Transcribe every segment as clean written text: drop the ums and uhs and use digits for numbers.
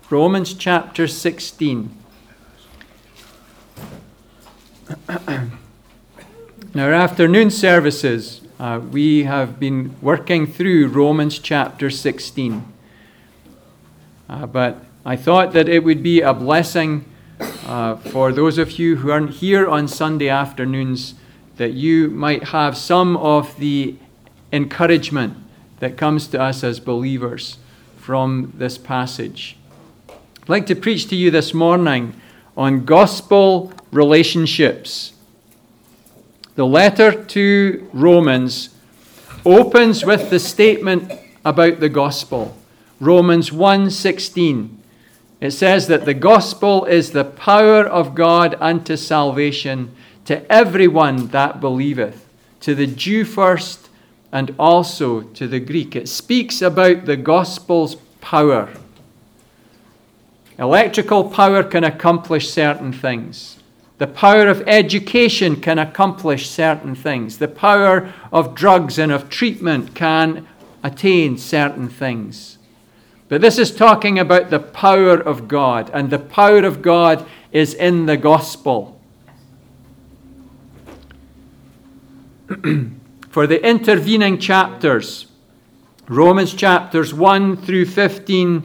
Romans chapter 16. In our afternoon services, we have been working through Romans chapter 16. But I thought that it would be a blessing for those of you who aren't here on Sunday afternoons, that you might have some of the encouragement that comes to us as believers from this passage. I'd like to preach to you this morning on gospel relationships. The letter to Romans opens with the statement about the gospel. Romans 1:16. It says that the gospel is the power of God unto salvation to everyone that believeth, to the Jew first and also to the Greek. It speaks about the gospel's power. Electrical power can accomplish certain things. The power of education can accomplish certain things. The power of drugs and of treatment can attain certain things. But this is talking about the power of God, and the power of God is in the gospel. For the intervening chapters, Romans chapters 1 through 15,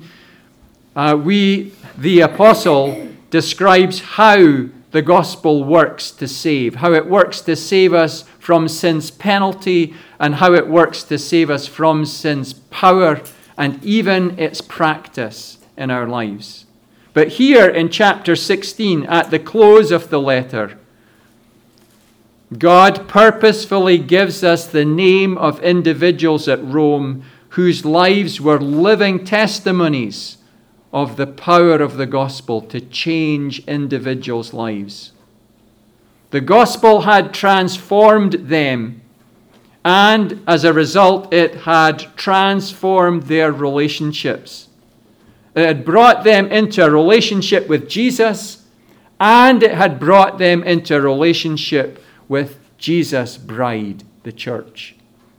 the apostle describes how the gospel works to save, how it works to save us from sin's penalty, and how it works to save us from sin's power and even its practice in our lives. But here in chapter 16, at the close of the letter, God purposefully gives us the name of individuals at Rome whose lives were living testimonies of the power of the gospel to change individuals' lives. The gospel had transformed them, and as a result, it had transformed their relationships. It had brought them into a relationship with Jesus, and it had brought them into a relationship with Jesus' bride, the church.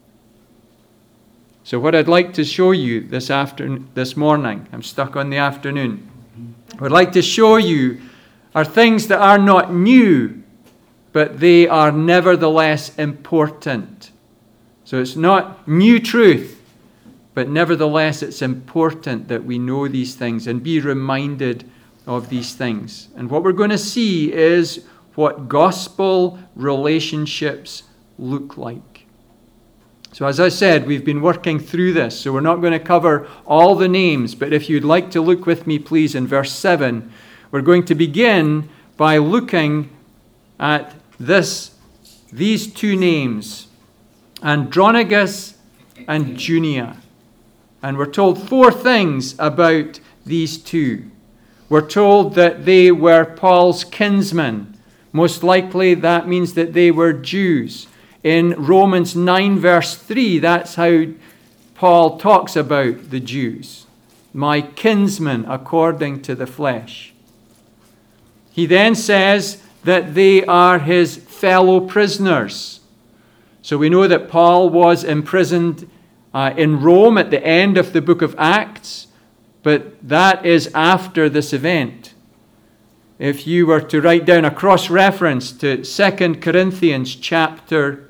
So what I'd like to show you this morning, I'm stuck on the afternoon. What I'd like to show you are things that are not new, but they are nevertheless important. So it's not new truth, but nevertheless it's important that we know these things and be reminded of these things. And what we're going to see is what gospel relationships look like. So as I said, we've been working through this, so we're not going to cover all the names, but if you'd like to look with me, please, in verse 7, we're going to begin by looking at these two names, Andronicus and Junia. And we're told four things about these two. We're told that they were Paul's kinsmen. Most likely that means that they were Jews. In Romans 9 verse 3, that's how Paul talks about the Jews. My kinsmen according to the flesh. He then says that they are his fellow prisoners. So we know that Paul was imprisoned in Rome at the end of the book of Acts, but that is after this event. If you were to write down a cross-reference to 2 Corinthians chapter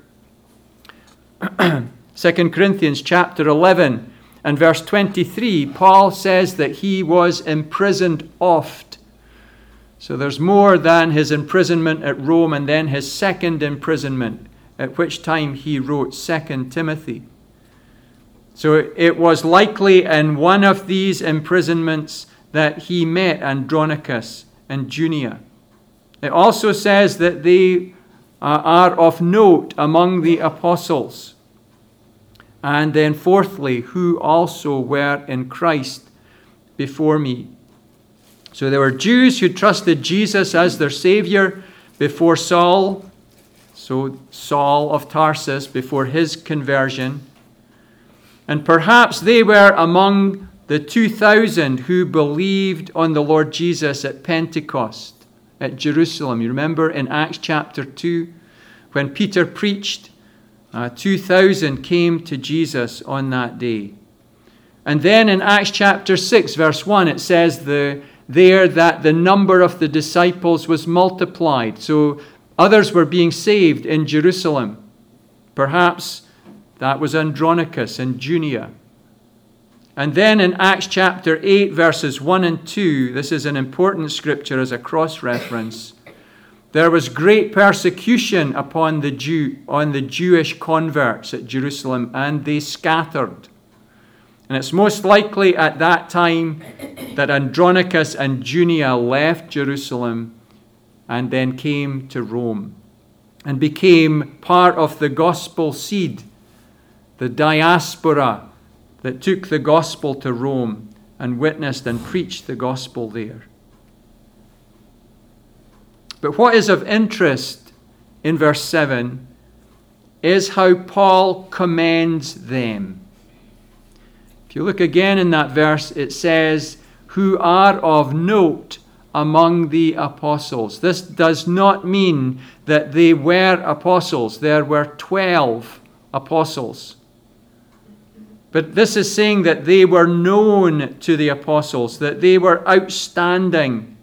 11 and verse 23, Paul says that he was imprisoned oft. So there's more than his imprisonment at Rome and then his second imprisonment, at which time he wrote 2 Timothy. So it was likely in one of these imprisonments that he met Andronicus and Junia. It also says that they are of note among the apostles. And then fourthly, who also were in Christ before me. So there were Jews who trusted Jesus as their Savior before Saul. So Saul of Tarsus, before his conversion. And perhaps they were among the 2,000 who believed on the Lord Jesus at Pentecost at Jerusalem. You remember in Acts chapter 2, when Peter preached, 2,000 came to Jesus on that day. And then in Acts chapter 6, verse 1, it says there that the number of the disciples was multiplied. So others were being saved in Jerusalem. Perhaps that was Andronicus and Junia. And then in Acts chapter 8, verses 1 and 2, this is an important scripture as a cross-reference. There was great persecution upon the Jewish converts at Jerusalem, and they scattered. And it's most likely at that time that Andronicus and Junia left Jerusalem and then came to Rome and became part of the gospel seed, the diaspora that took the gospel to Rome and witnessed and preached the gospel there. But what is of interest in verse 7 is how Paul commends them. If you look again in that verse, it says, who are of note among the apostles. This does not mean that they were apostles. There were 12 apostles. But this is saying that they were known to the apostles, that they were outstanding.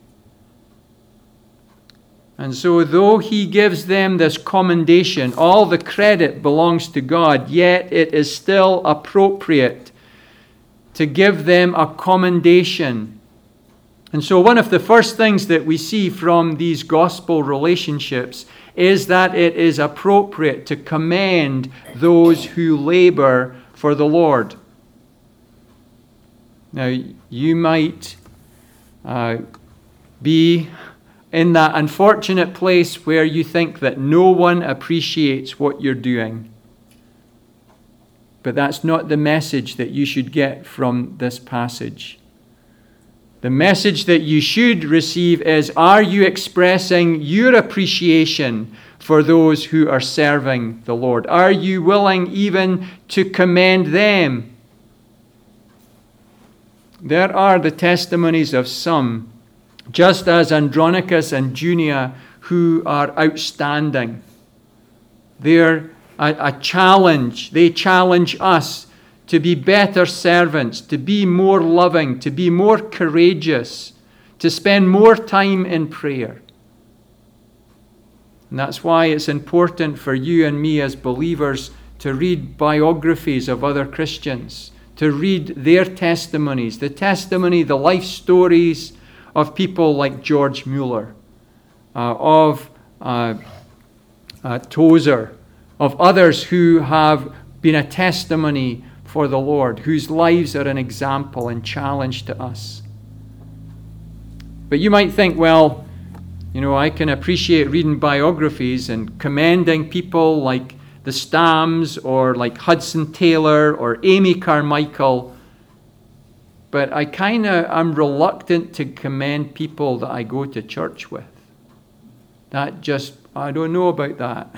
And so though he gives them this commendation, all the credit belongs to God, yet it is still appropriate to give them a commendation. And so one of the first things that we see from these gospel relationships is that it is appropriate to commend those who labor for the Lord. Now, you might be in that unfortunate place where you think that no one appreciates what you're doing. But that's not the message that you should get from this passage. The message that you should receive is, are you expressing your appreciation for those who are serving the Lord? Are you willing even to commend them? There are the testimonies of some, just as Andronicus and Junia, who are outstanding. They're a challenge. They challenge us to be better servants, to be more loving, to be more courageous, to spend more time in prayer. And that's why it's important for you and me as believers to read biographies of other Christians, to read their testimonies, the life stories of people like George Mueller, of Tozer, of others who have been a testimony for the Lord, whose lives are an example and challenge to us. But you might think, well, I can appreciate reading biographies and commending people like the Stams or like Hudson Taylor or Amy Carmichael, but I am reluctant to commend people that I go to church with. I don't know about that.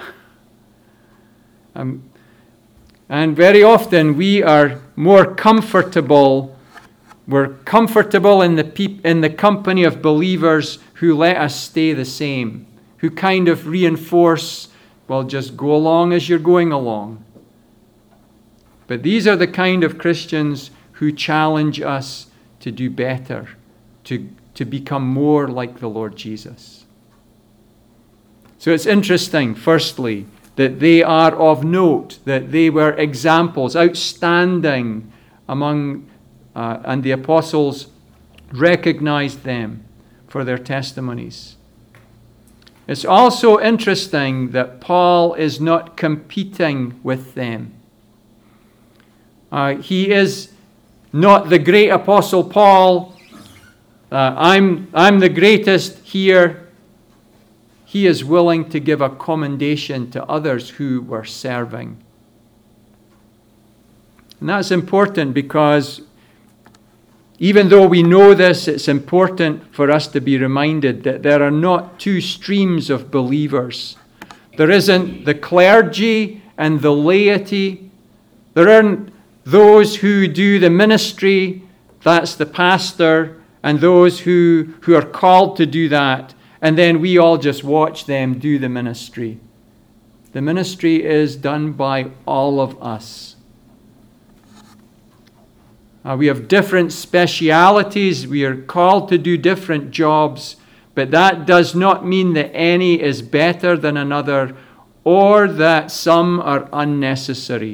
And very often we are more comfortable. We're comfortable in the company of believers who let us stay the same, who kind of reinforce, well, just go along as you're going along. But these are the kind of Christians who challenge us to do better, to become more like the Lord Jesus. So it's interesting, firstly, that they are of note, that they were examples, outstanding among, and the apostles recognized them for their testimonies. It's also interesting that Paul is not competing with them. He is not the great apostle Paul. I'm the greatest here. He is willing to give a commendation to others who were serving. And that's important because even though we know this, it's important for us to be reminded that there are not two streams of believers. There isn't the clergy and the laity. There aren't those who do the ministry, that's the pastor, and those who are called to do that. And then we all just watch them do the ministry. The ministry is done by all of us. We have different specialities. We are called to do different jobs. But that does not mean that any is better than another or that some are unnecessary.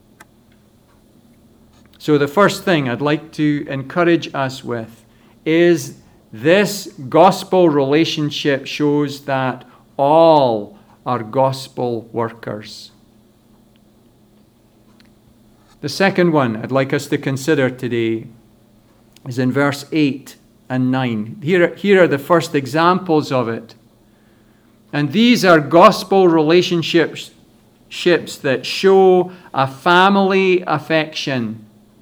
So the first thing I'd like to encourage us with is this gospel relationship shows that all are gospel workers. The second one I'd like us to consider today is in verse 8 and 9. Here are the first examples of it. And these are gospel relationships that show a family affection.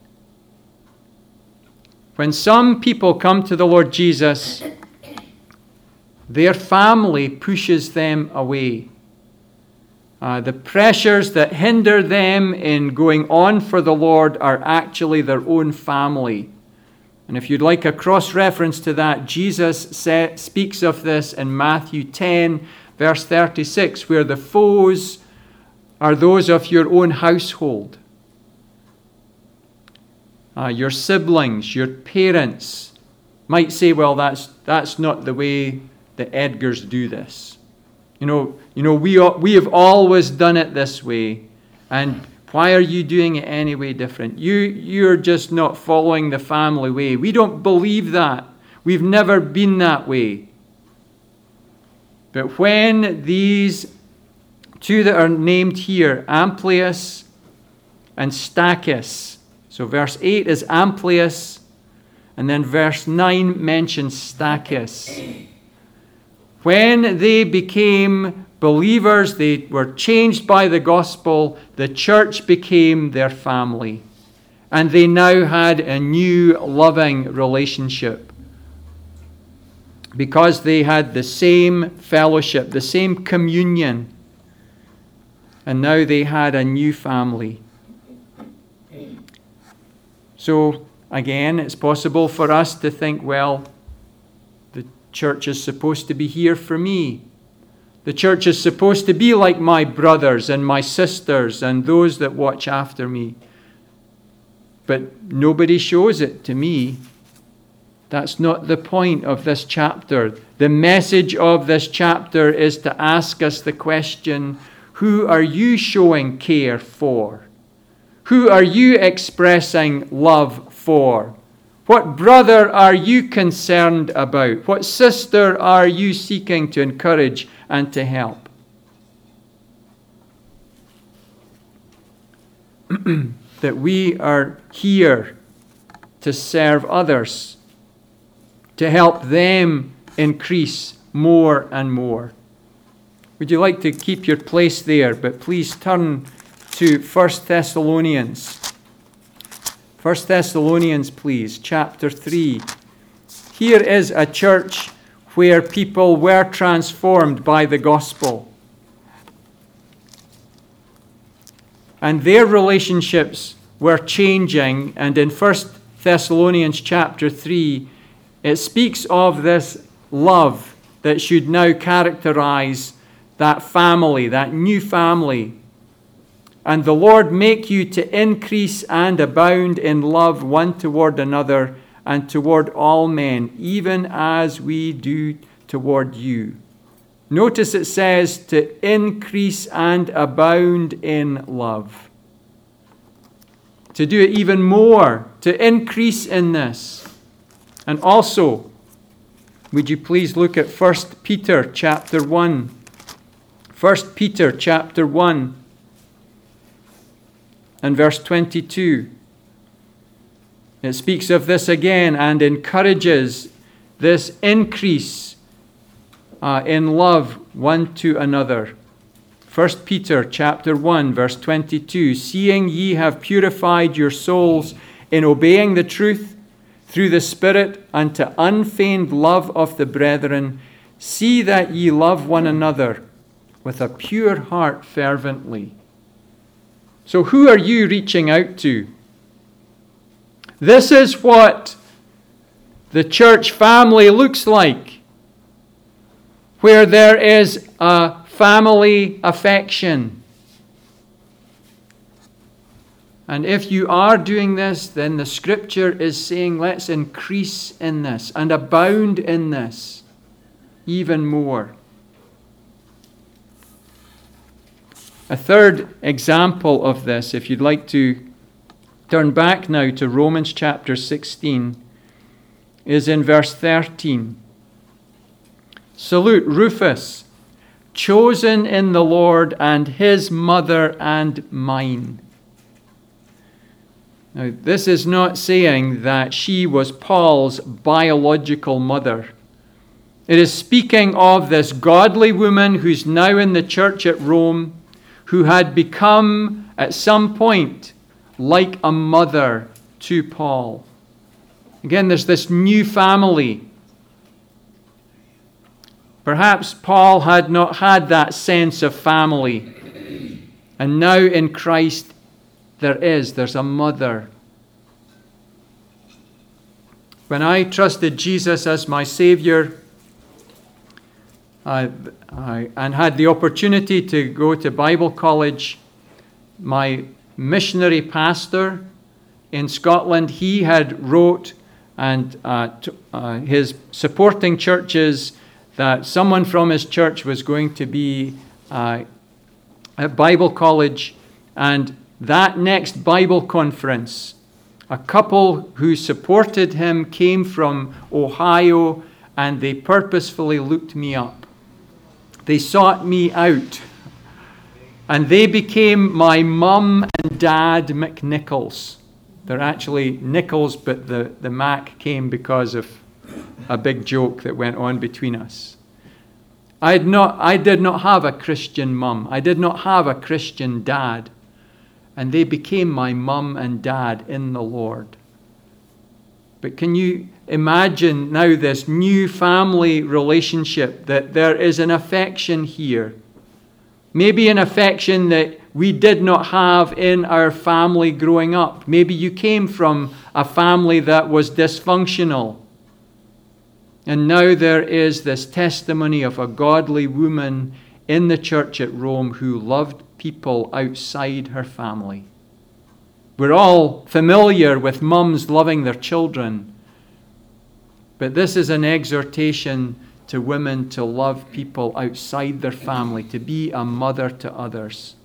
When some people come to the Lord Jesus, their family pushes them away. The pressures that hinder them in going on for the Lord are actually their own family. And if you'd like a cross-reference to that, Jesus speaks of this in Matthew 10, verse 36, where the foes are those of your own household. Your siblings, your parents might say, well, that's not the way the Edgars do this. We have always done it this way, and why are you doing it any way different? You're just not following the family way. We don't believe that. We've never been that way. But when these two that are named here, Amplias and Stachys, so verse 8 is Amplias, and then verse 9 mentions Stachys. When they became believers, they were changed by the gospel, the church became their family. And they now had a new loving relationship because they had the same fellowship, the same communion. And now they had a new family. So, again, it's possible for us to think, well, the church is supposed to be here for me. The church is supposed to be like my brothers and my sisters and those that watch after me. But nobody shows it to me. That's not the point of this chapter. The message of this chapter is to ask us the question, who are you showing care for? Who are you expressing love for? What brother are you concerned about? What sister are you seeking to encourage and to help? That we are here to serve others, to help them increase more and more. Would you like to keep your place there? But please turn to 1 Thessalonians. 1 Thessalonians, please, chapter 3. Here is a church where people were transformed by the gospel. And their relationships were changing. And in 1 Thessalonians chapter 3, it speaks of this love that should now characterize that family, that new family. And the Lord make you to increase and abound in love one toward another and toward all men, even as we do toward you. Notice it says to increase and abound in love. To do it even more, to increase in this. And also, would you please look at 1 Peter chapter 1. 1 Peter chapter 1. And verse 22, it speaks of this again and encourages this increase in love one to another. 1 Peter chapter 1, verse 22, seeing ye have purified your souls in obeying the truth through the Spirit unto unfeigned love of the brethren, see that ye love one another with a pure heart fervently. So who are you reaching out to? This is what the church family looks like, where there is a family affection. And if you are doing this, then the Scripture is saying, let's increase in this and abound in this even more. A third example of this, if you'd like to turn back now to Romans chapter 16, is in verse 13. Salute Rufus, chosen in the Lord, and his mother and mine. Now, this is not saying that she was Paul's biological mother. It is speaking of this godly woman who's now in the church at Rome, who had become, at some point, like a mother to Paul. Again, there's this new family. Perhaps Paul had not had that sense of family. And now in Christ, there's a mother. When I trusted Jesus as my Savior, and had the opportunity to go to Bible college, my missionary pastor in Scotland, he had wrote and his supporting churches that someone from his church was going to be at Bible college, and that next Bible conference, a couple who supported him came from Ohio, and they purposefully looked me up. They sought me out, and they became my mum and dad McNichols. They're actually Nichols, but the Mac came because of a big joke that went on between us. I did not have a Christian mum. I did not have a Christian dad. And they became my mum and dad in the Lord. But can you imagine now this new family relationship, that there is an affection here? Maybe an affection that we did not have in our family growing up. Maybe you came from a family that was dysfunctional. And now there is this testimony of a godly woman in the church at Rome who loved people outside her family. We're all familiar with mums loving their children, but this is an exhortation to women to love people outside their family, to be a mother to others.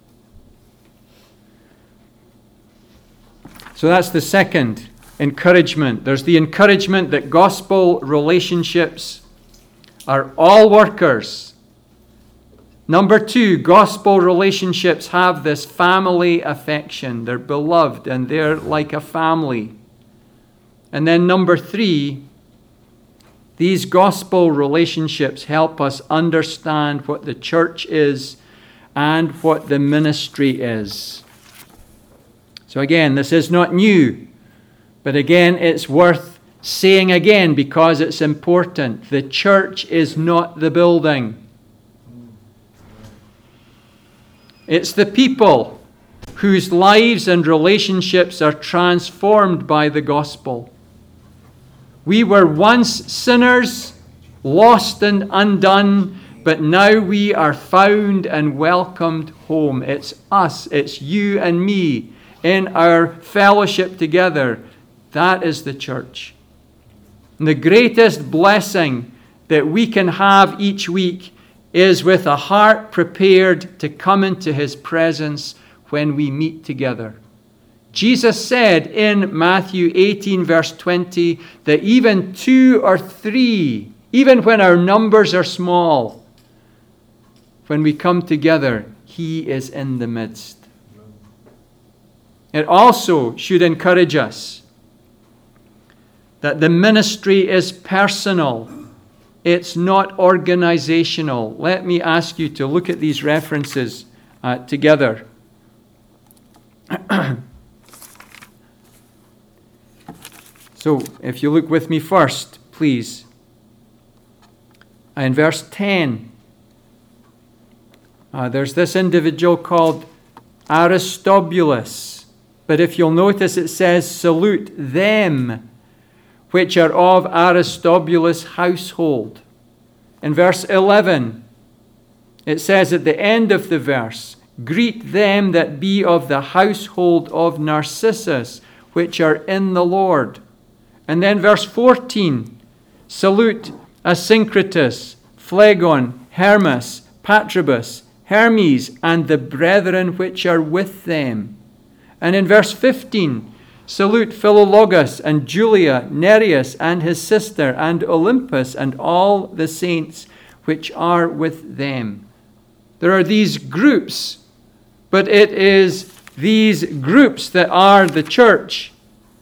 So that's the second encouragement. There's the encouragement that gospel relationships are all workers. Number 2, gospel relationships have this family affection. They're beloved and they're like a family. And then number 3, these gospel relationships help us understand what the church is and what the ministry is. So again, this is not new, but again, it's worth saying again because it's important. The church is not the building. It's the people whose lives and relationships are transformed by the gospel. We were once sinners, lost and undone, but now we are found and welcomed home. It's us, it's you and me in our fellowship together. That is the church. And the greatest blessing that we can have each week is with a heart prepared to come into his presence when we meet together. Jesus said in Matthew 18, verse 20, that even 2 or 3, even when our numbers are small, when we come together, he is in the midst. It also should encourage us that the ministry is personal. It's not organizational. Let me ask you to look at these references together. So, if you look with me first, please. In verse 10, there's this individual called Aristobulus. But if you'll notice, it says, salute them which are of Aristobulus' household. In verse 11, it says at the end of the verse, Greet them that be of the household of Narcissus, which are in the Lord. And then verse 14, salute Asyncritus, Phlegon, Hermas, Patrobus, Hermes, and the brethren which are with them. And in verse 15, salute Philologus and Julia, Nereus and his sister, and Olympus, and all the saints which are with them. There are these groups, but it is these groups that are the church.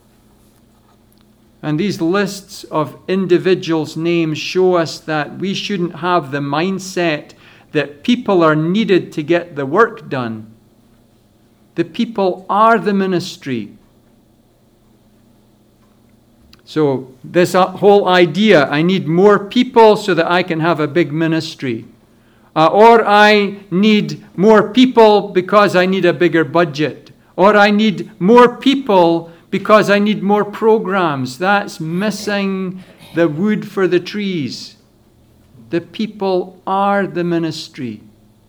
And these lists of individuals' names show us that we shouldn't have the mindset that people are needed to get the work done. The people are the ministry. So this whole idea, I need more people so that I can have a big ministry. Or I need more people because I need a bigger budget. Or I need more people because I need more programs. That's missing the wood for the trees. The people are the ministry.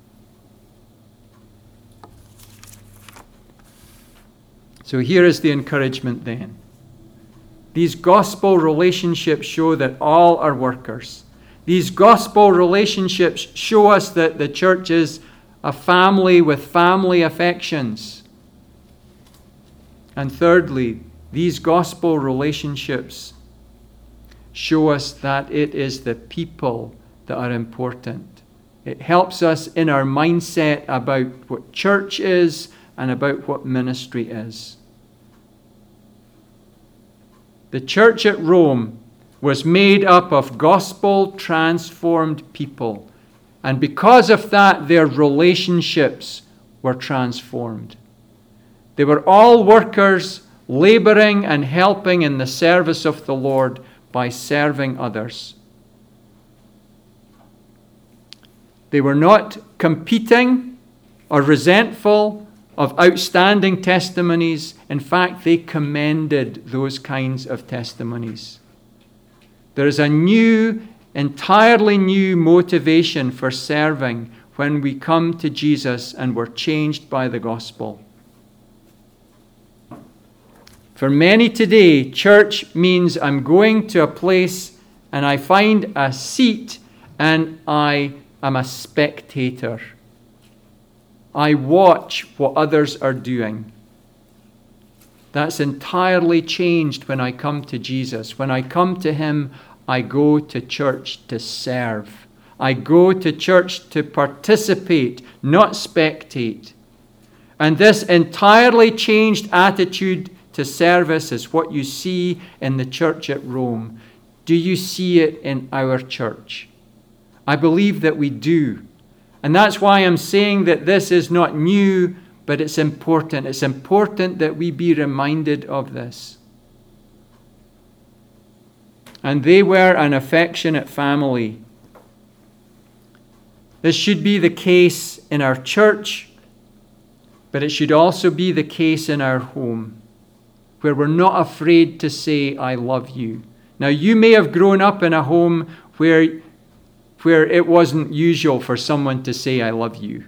So here is the encouragement then. These gospel relationships show that all are workers. These gospel relationships show us that the church is a family with family affections. And thirdly, these gospel relationships show us that it is the people that are important. It helps us in our mindset about what church is and about what ministry is. The church at Rome was made up of gospel-transformed people. And because of that, their relationships were transformed. They were all workers, laboring and helping in the service of the Lord by serving others. They were not competing or resentful of outstanding testimonies. In fact, they commended those kinds of testimonies. There is a entirely new motivation for serving when we come to Jesus and we're changed by the gospel. For many today, church means I'm going to a place and I find a seat and I am a spectator. I watch what others are doing. That's entirely changed when I come to Jesus. When I come to Him, I go to church to serve. I go to church to participate, not spectate. And this entirely changed attitude to service is what you see in the church at Rome. Do you see it in our church? I believe that we do. And that's why I'm saying that this is not new, but it's important. It's important that we be reminded of this. And they were an affectionate family. This should be the case in our church, but it should also be the case in our home, where we're not afraid to say, I love you. Now, you may have grown up in a home where it wasn't usual for someone to say, I love you.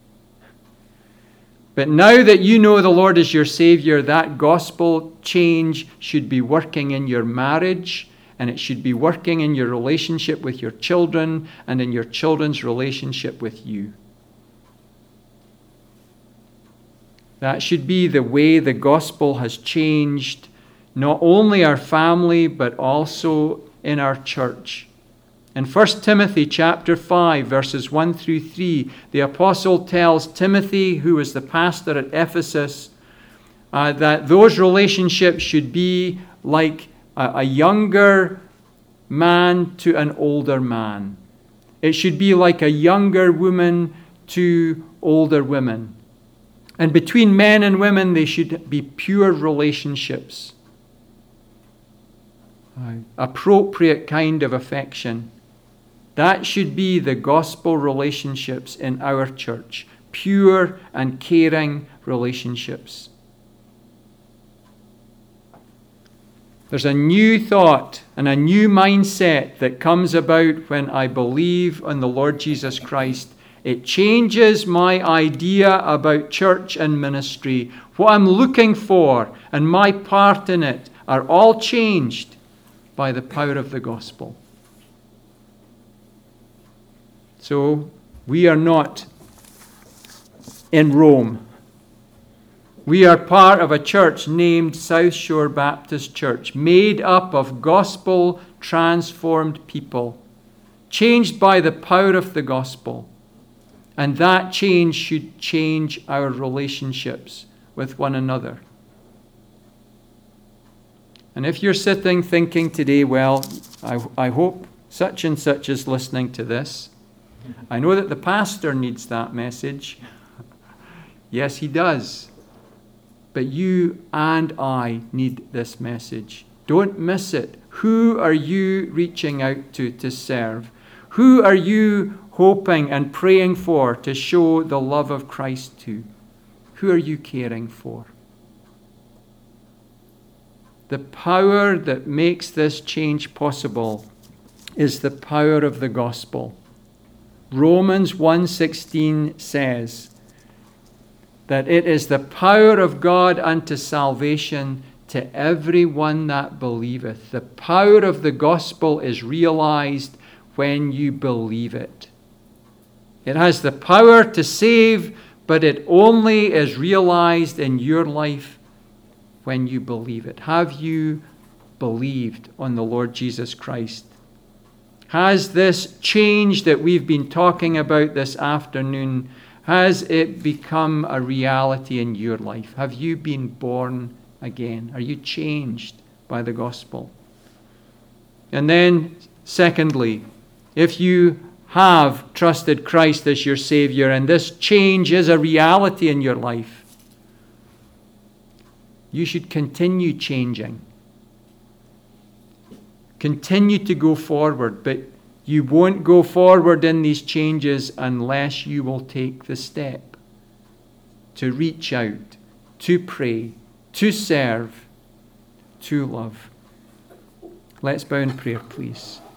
But now that you know the Lord is your Savior, that gospel change should be working in your marriage, and it should be working in your relationship with your children and in your children's relationship with you. That should be the way the gospel has changed not only our family, but also in our church. In 1 Timothy chapter 5, verses 1 through 3, the apostle tells Timothy, who was the pastor at Ephesus, that those relationships should be like a younger man to an older man. It should be like a younger woman to older women. And between men and women, they should be pure relationships. Appropriate kind of affection. That should be the gospel relationships in our church. Pure and caring relationships. There's a new thought and a new mindset that comes about when I believe on the Lord Jesus Christ It changes my idea about church and ministry. What I'm looking for and my part in it are all changed by the power of the gospel. So, we are not in Rome. We are part of a church named South Shore Baptist Church, made up of gospel-transformed people, changed by the power of the gospel. And that change should change our relationships with one another. And if you're sitting thinking today, well, I hope such and such is listening to this. I know that the pastor needs that message. Yes, he does. But you and I need this message. Don't miss it. Who are you reaching out to serve? Who are you hoping and praying for to show the love of Christ to? Who are you caring for? The power that makes this change possible is the power of the gospel. Romans 1:16 says that it is the power of God unto salvation to every one that believeth. The power of the gospel is realized when you believe it. It has the power to save, but it only is realized in your life when you believe it. Have you believed on the Lord Jesus Christ? Has this change that we've been talking about this afternoon, has it become a reality in your life? Have you been born again? Are you changed by the gospel? And then, secondly, if you have trusted Christ as your Savior and this change is a reality in your life, you should continue changing. Continue to go forward, but you won't go forward in these changes unless you will take the step to reach out, to pray, to serve, to love. Let's bow in prayer, please.